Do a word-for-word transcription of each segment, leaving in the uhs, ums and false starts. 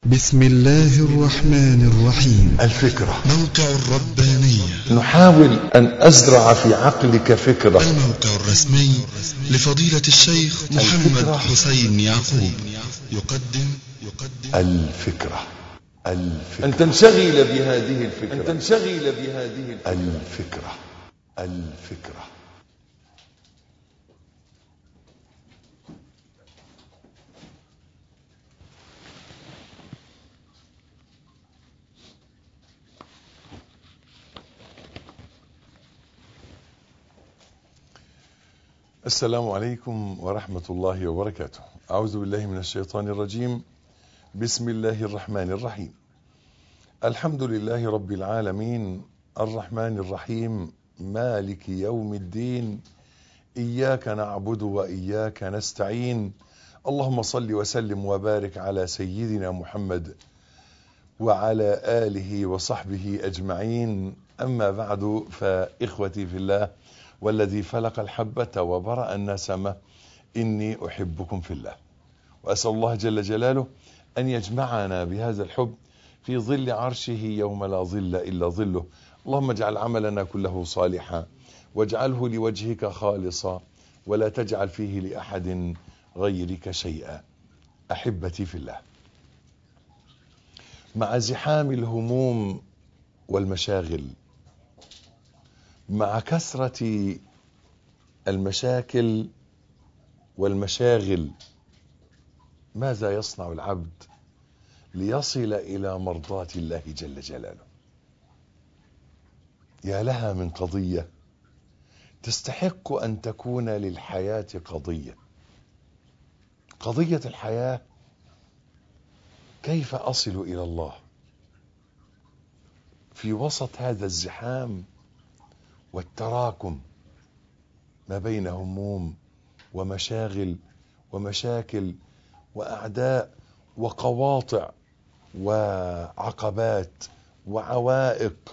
بسم الله الرحمن الرحيم. الفكرة موقع الربانية. نحاول أن أزرع في عقلك فكرة. الموقع الرسمي لفضيلة الشيخ محمد الفكرة. حسين يعقوب يقدم يقدم الفكرة الفكرة أن تنشغل بهذه الفكرة أن تنشغل بهذه الفكرة الفكرة الفكرة السلام عليكم ورحمة الله وبركاته. أعوذ بالله من الشيطان الرجيم. بسم الله الرحمن الرحيم. الحمد لله رب العالمين الرحمن الرحيم مالك يوم الدين. إياك نعبد وإياك نستعين. اللهم صل وسلم وبارك على سيدنا محمد وعلى آله وصحبه أجمعين. أما بعد، فإخوتي في الله والذي فلق الحبة وبرأ النسمة، إني أحبكم في الله، وأسأل الله جل جلاله أن يجمعنا بهذا الحب في ظل عرشه يوم لا ظل إلا ظله. اللهم اجعل عملنا كله صالحا واجعله لوجهك خالصا ولا تجعل فيه لأحد غيرك شيئا. أحبتي في الله، مع زحام الهموم والمشاغل، مع كثرة المشاكل والمشاغل، ماذا يصنع العبد ليصل إلى مرضاة الله جل جلاله؟ يا لها من قضية تستحق أن تكون للحياة قضية. قضية الحياة: كيف أصل إلى الله في وسط هذا الزحام والتراكم ما بين هموم ومشاغل ومشاكل وأعداء وقواطع وعقبات وعوائق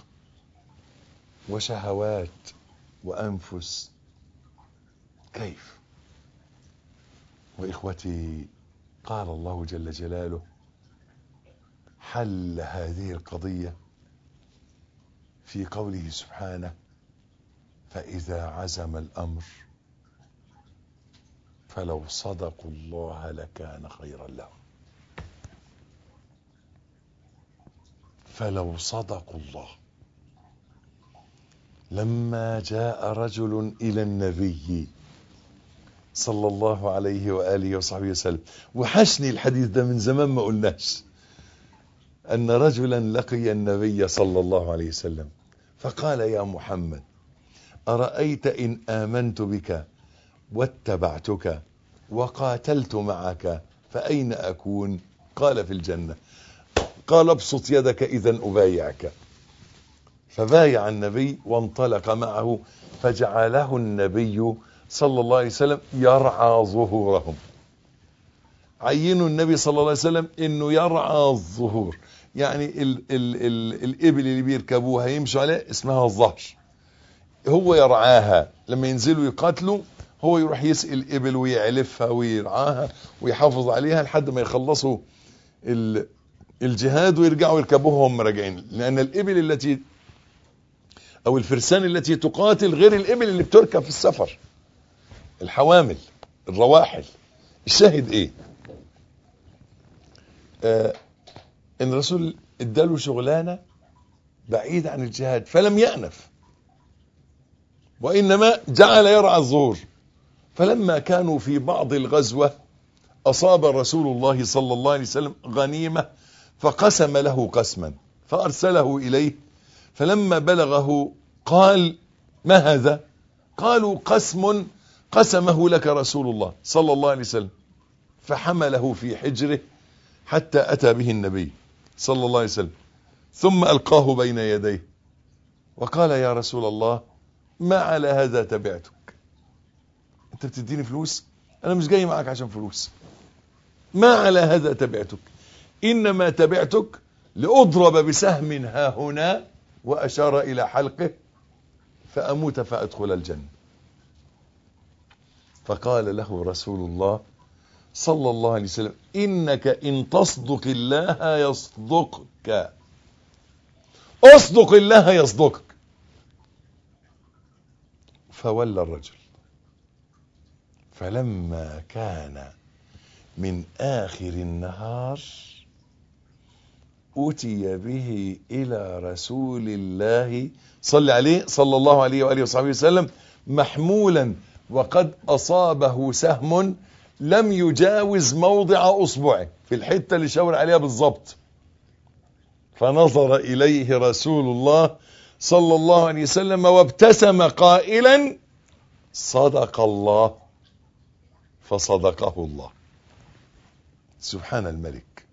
وشهوات وأنفس. كيف؟ وإخوتي، قال الله جل جلاله حل هذه القضية في قوله سبحانه: فإذا عزم الأمر فلو صدقوا الله لكان خيرا لهم. فلو صدقوا الله. لما جاء رجل إلى النبي صلى الله عليه وآله وصحبه وسلم، وحشني الحديث ده من زمان ما قلناش، أن رجلا لقي النبي صلى الله عليه وسلم فقال: يا محمد، أرأيت إن آمنت بك واتبعتك وقاتلت معك فأين أكون؟ قال: في الجنة. قال: ابسط يدك إذن أبايعك. فبايع النبي وانطلق معه، فجعله النبي صلى الله عليه وسلم يرعى ظهورهم. عينوا النبي صلى الله عليه وسلم انه يرعى الظهور، يعني ال ال ال الإبل اللي بيركبوها يمشوا عليه اسمها الظهر، هو يرعاها. لما ينزلوا يقاتلوا هو يروح يسقي الإبل ويعلفها ويرعاها ويحافظ عليها لحد ما يخلصوا الجهاد ويرجعوا يركبوها وهم راجعين، لأن الإبل التي أو الفرسان التي تقاتل غير الإبل اللي بتركب في السفر، الحوامل، الرواحل. الشاهد إيه؟ آه إن الرسول اداله شغلانة بعيد عن الجهاد فلم يأنف، وإنما جعل يرعى الظهور. فلما كانوا في بعض الغزوة أصاب رسول الله صلى الله عليه وسلم غنيمة فقسم له قسما فأرسله إليه، فلما بلغه قال: ما هذا؟ قالوا: قسم قسمه لك رسول الله صلى الله عليه وسلم. فحمله في حجره حتى أتى به النبي صلى الله عليه وسلم، ثم ألقاه بين يديه وقال: يا رسول الله، ما على هذا تبعتك؟ انت بتديني فلوس؟ انا مش جاي معك عشان فلوس. ما على هذا تبعتك؟ انما تبعتك لأضرب بسهم ها هنا، وأشار إلى حلقه، فأموت فأدخل الجنة. فقال له رسول الله صلى الله عليه وسلم: إنك إن تصدق الله يصدقك، أصدق الله يصدقك. فولى الرجل، فلما كان من آخر النهار أتي به إلى رسول الله صلى عليه صلى الله عليه وآله وصحبه وسلم محمولا وقد أصابه سهم لم يجاوز موضع أصبعه، في الحتة اللي شاور عليها بالضبط. فنظر إليه رسول الله صلى الله عليه وسلم وابتسم قائلا: صدق الله. فصدقه الله. سبحان الملك.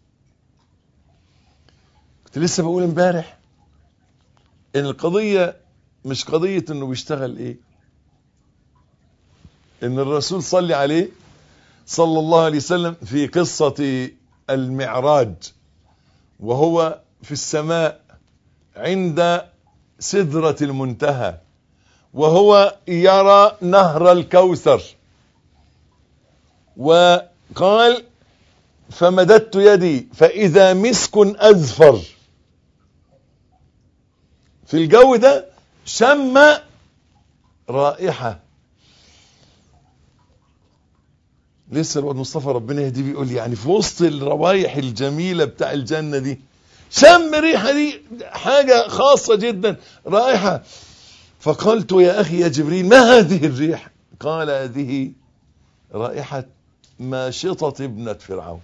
كنت لسه بقول امبارح ان القضية مش قضية انه بيشتغل ايه، ان الرسول صلى عليه صلى الله عليه وسلم في قصة المعراج وهو في السماء عند سدرة المنتهى وهو يرى نهر الكوثر، وقال: فمددت يدي فإذا مسك أزفر. في الجو ده شم رائحة. لسه الواد مصطفى ربنا يهديه بيقول لي يعني في وسط الروايح الجميلة بتاع الجنة دي شم ريحة، دي حاجة خاصة جدا، رائحة. فقلت: يا أخي يا جبريل، ما هذه الريح؟ قال: هذه رائحة ماشطة ابنة فرعون.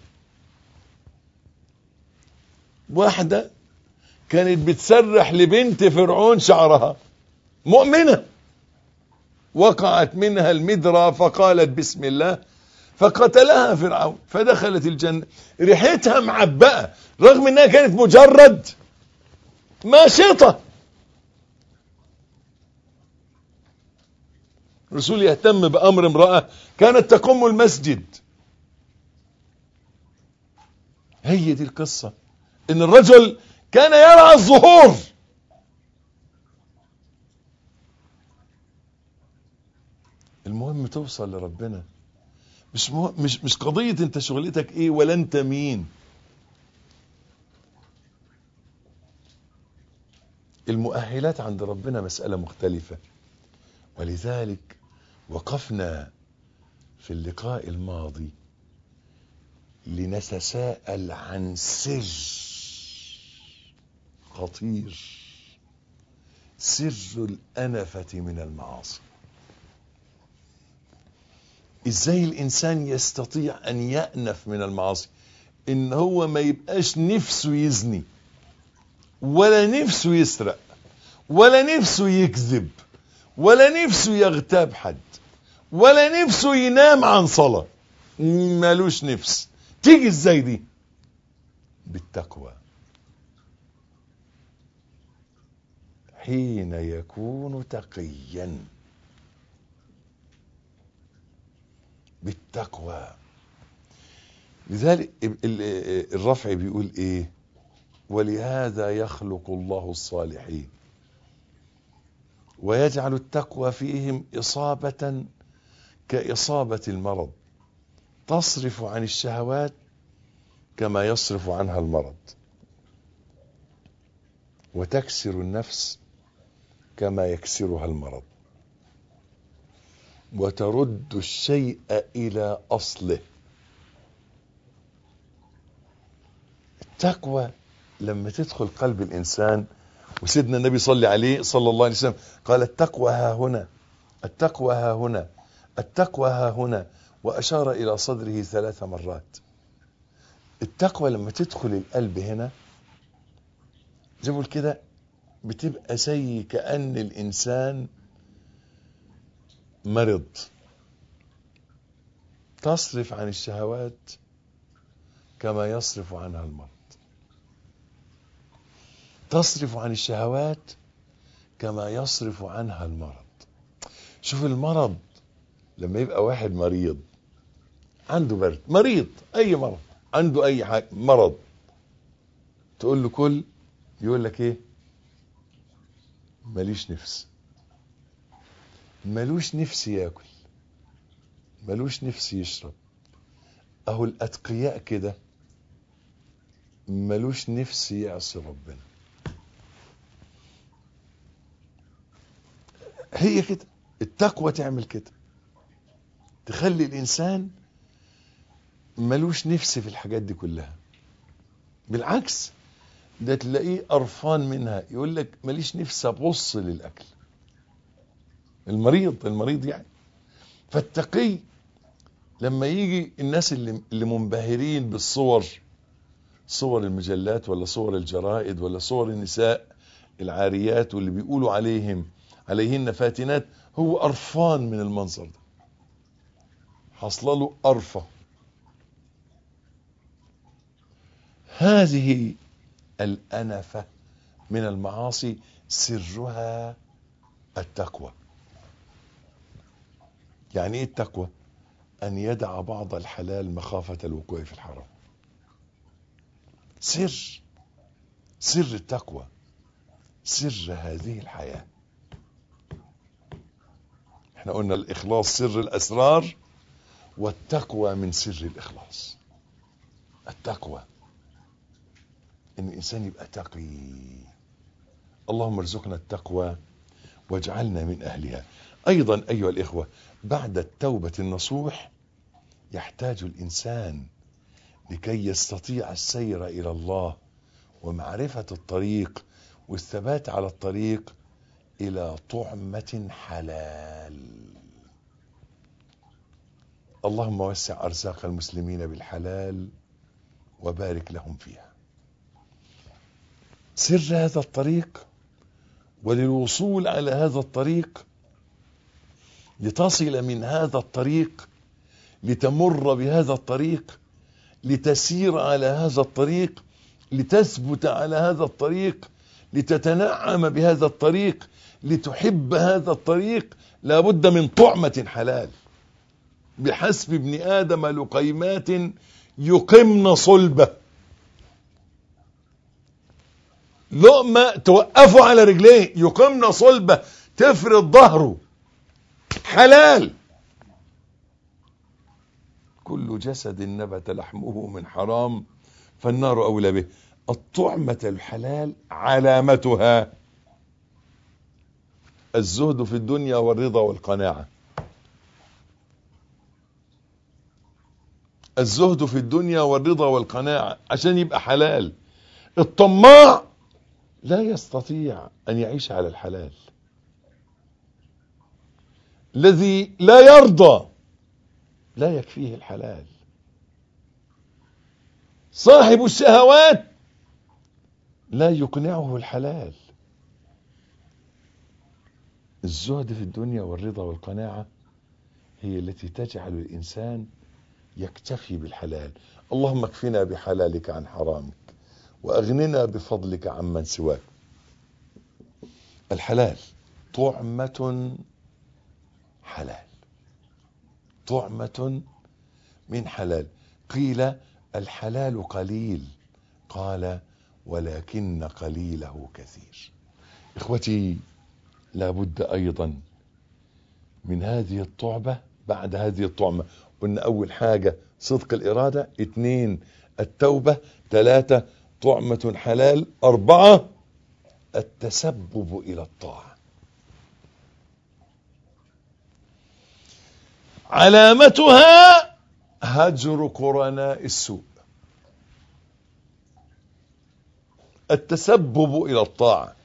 واحدة كانت بتسرح لبنت فرعون شعرها، مؤمنة، وقعت منها المدرة فقالت بسم الله فقتلها فرعون فدخلت الجنة. ريحتها معبأة رغم انها كانت مجرد ماشطة. الرسول يهتم بأمر امرأة كانت تقوم المسجد. هي دي القصة، ان الرجل كان يرعى الظهور. المهم توصل لربنا، مش مه... مش مش قضية انت شغلتك ايه ولا انت مين. المؤهلات عند ربنا مسألة مختلفة. ولذلك وقفنا في اللقاء الماضي لنتساءل عن سر خطير، سر الأنفة من المعاصي. ازاي الانسان يستطيع ان يأنف من المعاصي، ان هو ما يبقاش نفسه يزني ولا نفسه يسرق ولا نفسه يكذب ولا نفسه يغتاب حد ولا نفسه ينام عن صلاة، مالوش نفس. تيجي ازاي دي؟ بالتقوى. حين يكون تقيا، بالتقوى. لذلك الرفع بيقول ايه؟ ولهذا يخلق الله الصالحين ويجعل التقوى فيهم إصابة كإصابة المرض، تصرف عن الشهوات كما يصرف عنها المرض، وتكسر النفس كما يكسرها المرض، وترد الشيء إلى أصله. التقوى لما تدخل قلب الإنسان، وسيدنا النبي صلى عليه صلى الله عليه وسلم قال: التقوى ها هنا، التقوى ها هنا، التقوى ها هنا، وأشار إلى صدره ثلاث مرات. التقوى لما تدخل القلب هنا زي ما بقول كده بتبقى زي كأن الإنسان مرض، تصرف عن الشهوات كما يصرف عنها المرض، تصرف عن الشهوات كما يصرف عنها المرض. شوف المرض لما يبقى واحد مريض عنده برد، مريض اي مرض، عنده اي حاجة مرض، تقول له كل، يقول لك ايه؟ ماليش نفس، مالوش نفس ياكل، مالوش نفس يشرب، اهو الاتقياء كده ملوش نفس يعصي ربنا. هي كده التقوى تعمل كده، تخلي الانسان ملوش نفس في الحاجات دي كلها. بالعكس ده تلاقيه قرفان منها، يقول لك ماليش نفس ابص للاكل. المريض المريض يعني. فالتقي لما يجي الناس اللي اللي منبهرين بالصور، صور المجلات ولا صور الجرائد ولا صور النساء العاريات واللي بيقولوا عليهم عليهن فاتنات، هو قرفان من المنظر ده، حصل له قرفة. هذه الأنفة من المعاصي سرها التقوى. يعني ايه التقوى؟ ان يدع بعض الحلال مخافة الوقوع في الحرام. سر سر التقوى، سر هذه الحياة. احنا قلنا الاخلاص سر الاسرار، والتقوى من سر الاخلاص. التقوى ان الانسان يبقى تقي. اللهم ارزقنا التقوى واجعلنا من اهلها. ايضا ايها الاخوة، بعد التوبة النصوح يحتاج الانسان لكي يستطيع السير الى الله ومعرفة الطريق والثبات على الطريق الى طعمة حلال. اللهم وسع ارزاق المسلمين بالحلال وبارك لهم فيها. سر هذا الطريق، وللوصول على هذا الطريق، لتصل من هذا الطريق، لتمر بهذا الطريق، لتسير على هذا الطريق، لتثبت على هذا الطريق، لتتنعم بهذا الطريق، لتحب هذا الطريق، لابد من طعمة حلال. بحسب ابن آدم لقيمات يقمن صلبه. لقمة توقفه على رجليه، يقمن صلبه، تفرد ظهره. حلال. كل جسد نبت لحمه من حرام فالنار أولى به. الطعمة الحلال علامتها الزهد في الدنيا والرضا والقناعة. الزهد في الدنيا والرضا والقناعة عشان يبقى حلال. الطماع لا يستطيع أن يعيش على الحلال. الذي لا يرضى لا يكفيه الحلال. صاحب الشهوات لا يقنعه الحلال. الزهد في الدنيا والرضا والقناعة هي التي تجعل الإنسان يكتفي بالحلال. اللهم اكفنا بحلالك عن حرامك وأغننا بفضلك عمن سواك. الحلال طعمة حلال، طعمة من حلال. قيل الحلال قليل، قال ولكن قليله كثير. إخوتي، لابد أيضا من هذه الطعمة. بعد هذه الطعمة قلنا أول حاجة صدق الإرادة، اثنين التوبة، ثلاثة طعمة حلال، أربعة التسبب إلى الطاعة. علامتها هجر قرناء السوء. التسبب إلى الطاعة.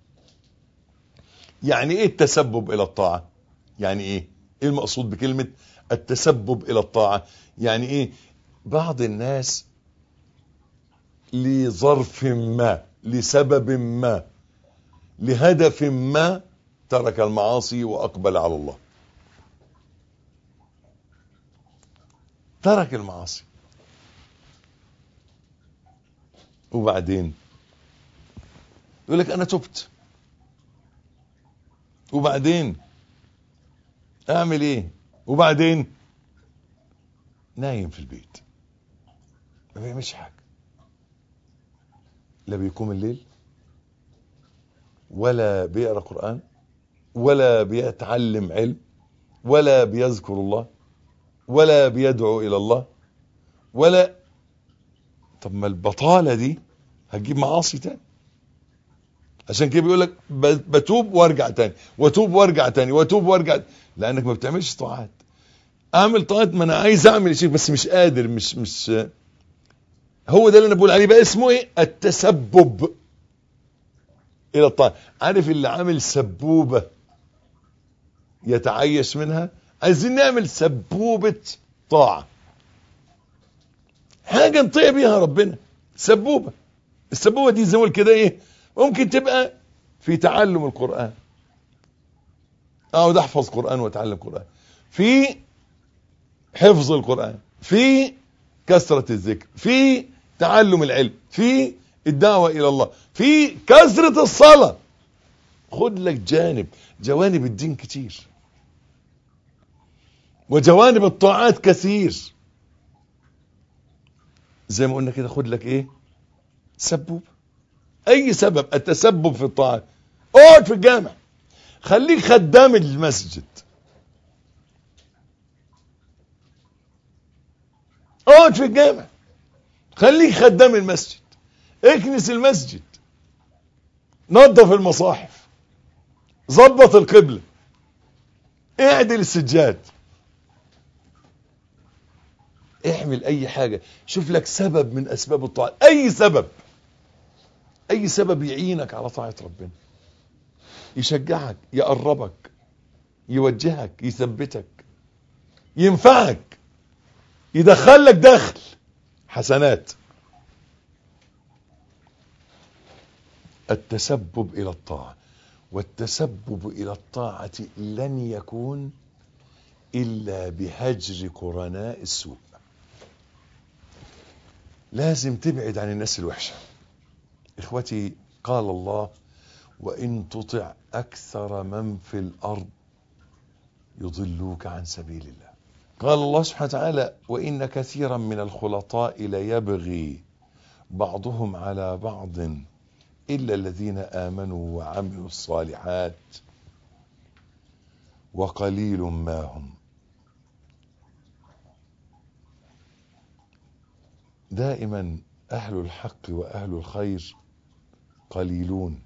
يعني إيه التسبب إلى الطاعة؟ يعني إيه؟ إيه المقصود بكلمة التسبب إلى الطاعة؟ يعني إيه؟ بعض الناس لظرف ما، لسبب ما، لهدف ما، ترك المعاصي وأقبل على الله. ترك المعاصي وبعدين يقول لك أنا تبت، وبعدين أعمل إيه؟ وبعدين نايم في البيت ما بيعملش حاجة، لا بيقوم الليل ولا بيقرأ قرآن ولا بيتعلم علم ولا بيذكر الله ولا بيدعو إلى الله ولا. طب ما البطالة دي هتجيب معاصي تاني. عشان كده بيقول لك بتوب وارجع تاني وتوب وارجع تاني وتوب وارجع، لانك ما بتعملش طاعات. اعمل طاعات، ما انا عايز اعمل شيء بس مش قادر، مش مش هو ده اللي انا بقول عليه بقى. اسمه ايه؟ التسبب الى الطاعة. عارف اللي عامل سبوبة يتعيش منها؟ عايزين نعمل سبوبة طاعة، حاجة نطيع بيها ربنا. سبوبة. السبوبة دي زي ما كده ايه، ممكن تبقى في تعلم القرآن، اقعد احفظ قرآن واتعلم قرآن، في حفظ القرآن، في كثرة الذكر، في تعلم العلم، في الدعوة الى الله، في كثرة الصلاة. خد لك جانب، جوانب الدين كتير وجوانب الطاعات كثير. زي ما قلنا كده، خد لك ايه؟ سبوب. اي سبب. التسبب في الطاعات. اقعد في الجامع، خليك خدام المسجد، اقعد في الجامع خليك خدام المسجد، اكنس المسجد، نظف المصاحف، ظبط القبلة، اعدل السجاد، اعمل اي حاجة. شوف لك سبب من اسباب الطاعة، اي سبب، اي سبب يعينك على طاعة ربنا، يشجعك، يقربك، يوجهك، يثبتك، ينفعك، يدخلك دخل حسنات. التسبب الى الطاعة. والتسبب الى الطاعة لن يكون الا بهجر قرناء السوء. لازم تبعد عن الناس الوحشة. اخوتي، قال الله: وان تطع اكثر من في الارض يضلوك عن سبيل الله. قال الله سبحانه وتعالى: وان كثيرا من الخلطاء ليبغي بعضهم على بعض إلا الذين آمنوا وعملوا الصالحات وقليل ما هم. دائما أهل الحق وأهل الخير قليلون،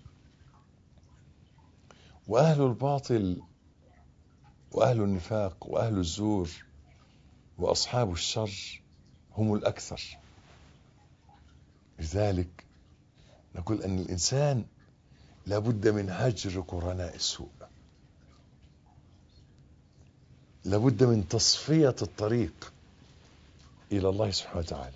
وأهل الباطل وأهل النفاق وأهل الزور وأصحاب الشر هم الأكثر. لذلك نقول أن الإنسان لابد من هجر قرناء السوء، لابد من تصفية الطريق إلى الله سبحانه وتعالى.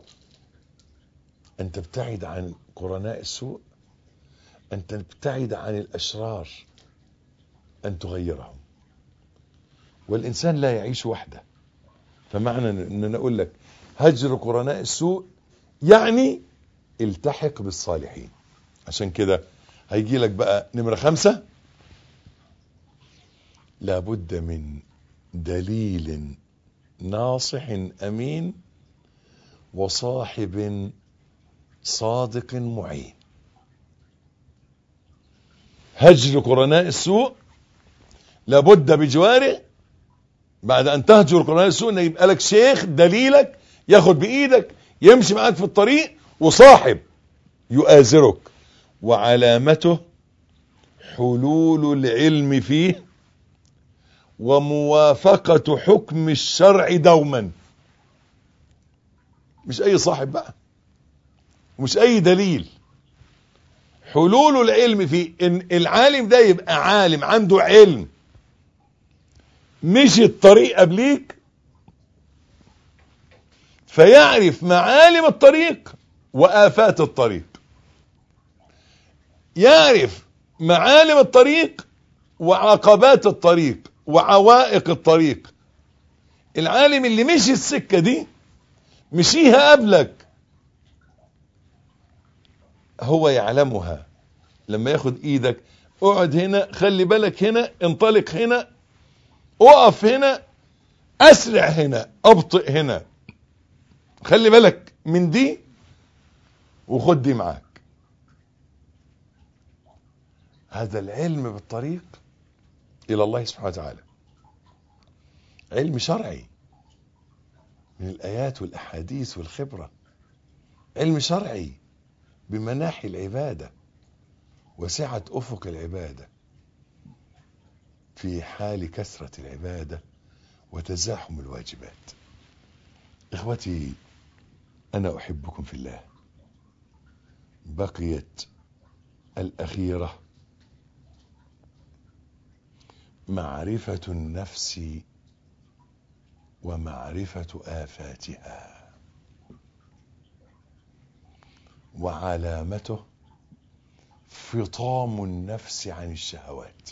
أن تبتعد عن قرناء السوء، أن تبتعد عن الأشرار، أن تغيرهم. والإنسان لا يعيش وحده. فمعنى أن نقول لك هجر قرناء السوء يعني التحق بالصالحين. عشان كده هيجي لك بقى نمرة خمسة: لابد من دليل ناصح أمين وصاحب صادق معين. هجر قرناء السوء لابد بجواره، بعد أن تهجر قرناء السوء، أن يبقى لك شيخ دليلك ياخد بإيدك يمشي معاك في الطريق، وصاحب يؤازرك، وعلامته حلول العلم فيه وموافقة حكم الشرع دوما. مش أي صاحب بقى، مش أي دليل. حلول العلم فيه، إن العالم ده يبقى عالم عنده علم، مشي الطريق قبليك فيعرف معالم الطريق وآفات الطريق، يعرف معالم الطريق وعقبات الطريق وعوائق الطريق. العالم اللي مشي السكة دي مشيها قبلك، هو يعلمها. لما ياخد ايدك، اقعد هنا، خلي بالك هنا، انطلق هنا، اقف هنا، اسرع هنا، ابطئ هنا، خلي بالك من دي وخد دي معاك. هذا العلم بالطريق الى الله سبحانه وتعالى علم شرعي. من الآيات والأحاديث والخبرة، علم شرعي بمناحي العبادة وسعة أفق العبادة في حال كثرة العبادة وتزاحم الواجبات. إخوتي، أنا أحبكم في الله. بقيت الأخيرة، معرفة النفس ومعرفة آفاتها، وعلامته فطام النفس عن الشهوات.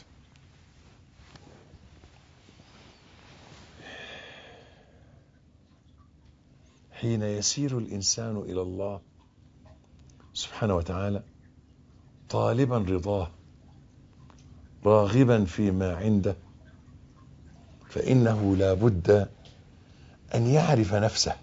حين يسير الإنسان إلى الله سبحانه وتعالى طالبا رضاه راغبا فيما عنده، فإنه لا بد أن يعرف نفسه،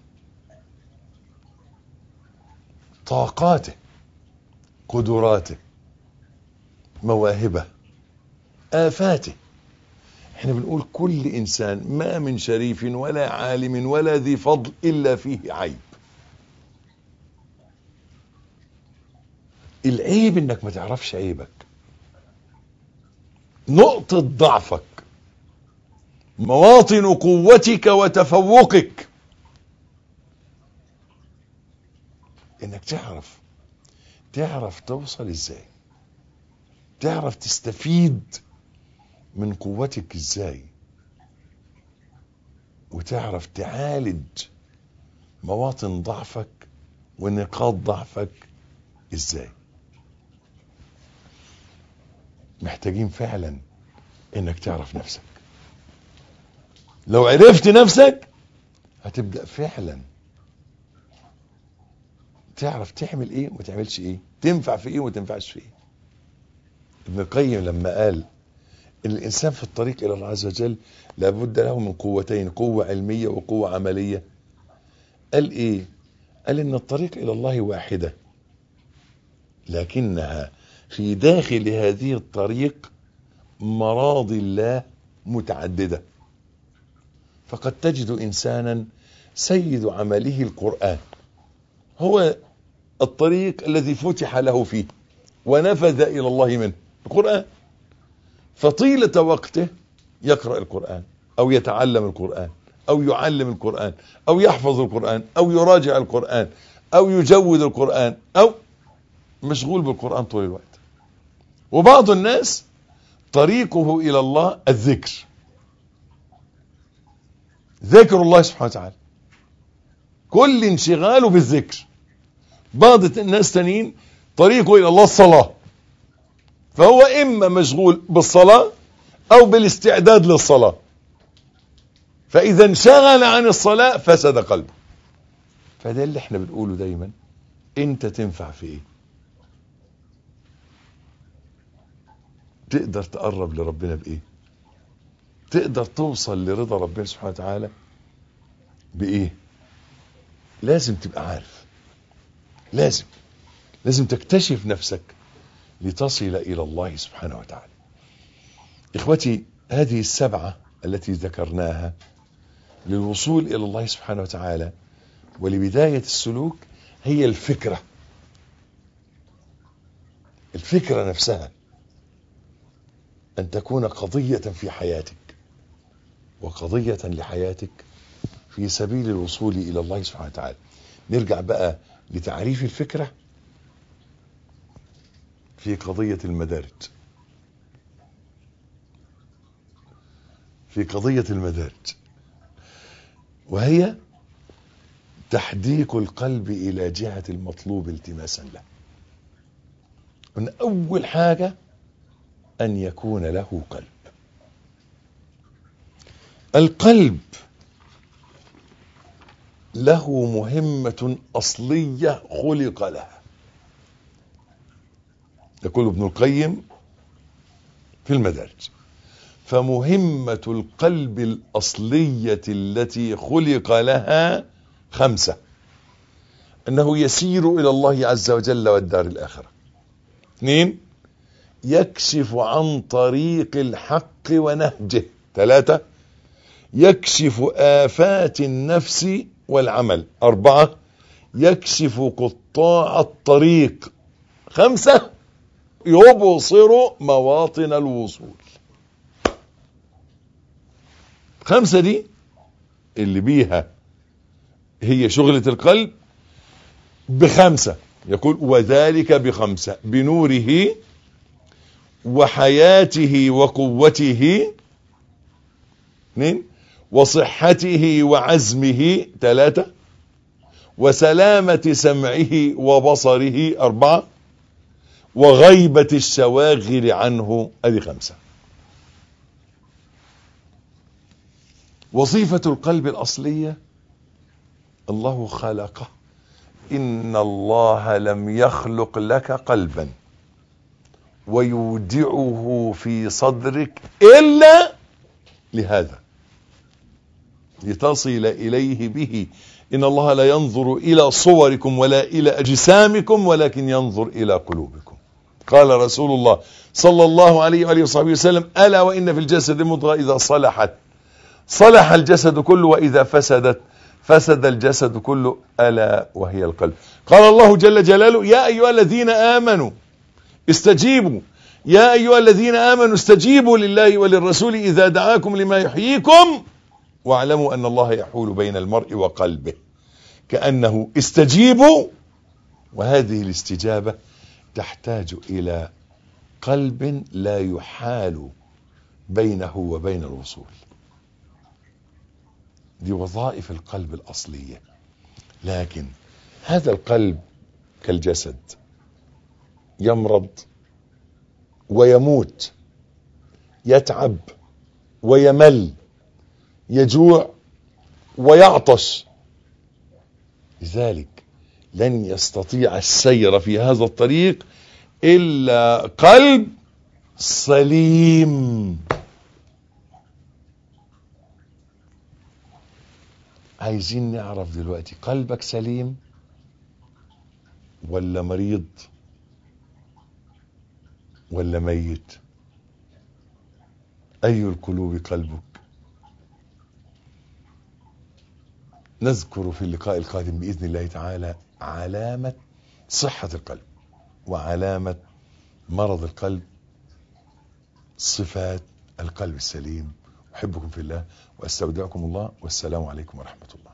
طاقاته، قدراته، مواهبه، آفاته. احنا بنقول كل إنسان ما من شريف ولا عالم ولا ذي فضل إلا فيه عيب. العيب انك ما تعرفش عيبك، نقطة ضعفك، مواطن قوتك وتفوقك، انك تعرف تعرف توصل ازاي، تعرف تستفيد من قوتك ازاي، وتعرف تعالج مواطن ضعفك ونقاط ضعفك ازاي. محتاجين فعلا انك تعرف نفسك. لو عرفت نفسك هتبدأ فعلا تعرف تعمل ايه وما تعملش ايه، تنفع في ايه وما تنفعش في ايه. ابن القيم لما قال ان الانسان في الطريق الى الله عز وجل لابد له من قوتين، قوة علمية وقوة عملية، قال ايه؟ قال ان الطريق الى الله واحدة، لكنها في داخل هذه الطريق مراضي الله متعددة. فقد تجد إنسانا سيد عمله القرآن، هو الطريق الذي فتح له فيه ونفذ إلى الله منه القرآن، فطيلة وقته يقرأ القرآن أو يتعلم القرآن أو يعلم القرآن أو يحفظ القرآن أو يراجع القرآن أو يجود القرآن أو مشغول بالقرآن طول الوقت. وبعض الناس طريقه إلى الله الذكر، ذكر الله سبحانه وتعالى، كل انشغاله بالذكر. بعض الناس تانيين طريقه إلى الله الصلاة، فهو إما مشغول بالصلاة أو بالاستعداد للصلاة، فإذا انشغل عن الصلاة فسد قلبه. فده اللي احنا بنقوله دايما، انت تنفع في ايه؟ تقدر تقرب لربنا بايه؟ تقدر توصل لرضا ربنا سبحانه وتعالى بايه؟ لازم تبقى عارف، لازم لازم تكتشف نفسك لتصل الى الله سبحانه وتعالى. اخوتي، هذه السبعة التي ذكرناها للوصول الى الله سبحانه وتعالى ولبداية السلوك هي الفكرة، الفكرة نفسها أن تكون قضية في حياتك وقضية لحياتك في سبيل الوصول إلى الله سبحانه وتعالى. نرجع بقى لتعريف الفكرة في قضية المدارج. في قضية المدارج وهي تحديق القلب إلى جهة المطلوب التماسا له. من أول حاجة أن يكون له قلب. القلب له مهمة أصلية خلق لها، يقول ابن القيم في المدارج: فمهمة القلب الأصلية التي خلق لها خمسة: أنه يسير إلى الله عز وجل والدار الآخرة. اثنين: يكشف عن طريق الحق ونهجه. ثلاثة: يكشف آفات النفس والعمل. أربعة يكشف قطاع الطريق. خمسة يبصر مواطن الوصول. خمسة دي اللي بيها هي شغلة القلب بخمسة. يقول وذلك بخمسة: بنوره وحياته وقوته، اثنين، وصحته وعزمه، ثلاثة، وسلامة سمعه وبصره، أربعة، وغيبة الشواغل عنه، أدي خمسة. وظيفة القلب الأصلية الله خلقه. إن الله لم يخلق لك قلبا ويودعه في صدرك إلا لهذا، لتصل إليه به. إن الله لا ينظر إلى صوركم ولا إلى أجسامكم ولكن ينظر إلى قلوبكم. قال رسول الله صلى الله عليه وآله وصحبه وسلم: ألا وإن في الجسد مضغة إذا صلحت صلح الجسد كله وإذا فسدت فسد الجسد كله، ألا وهي القلب. قال الله جل جلاله: يا أيها الذين آمنوا استجيبوا يا أيها الذين آمنوا استجيبوا لله وللرسول إذا دعاكم لما يحييكم واعلموا أن الله يحول بين المرء وقلبه. كأنه استجيبوا، وهذه الاستجابة تحتاج إلى قلب لا يحال بينه وبين الوصول. دي وظائف القلب الأصلية. لكن هذا القلب كالجسد يمرض ويموت، يتعب ويمل، يجوع ويعطش. لذلك لن يستطيع السير في هذا الطريق إلا قلب سليم. عايزين نعرف دلوقتي، قلبك سليم ولا مريض ولا ميت؟ أي القلوب قلبك؟ نذكر في اللقاء القادم بإذن الله تعالى علامة صحة القلب وعلامة مرض القلب، صفات القلب السليم. أحبكم في الله وأستودعكم الله، والسلام عليكم ورحمة الله.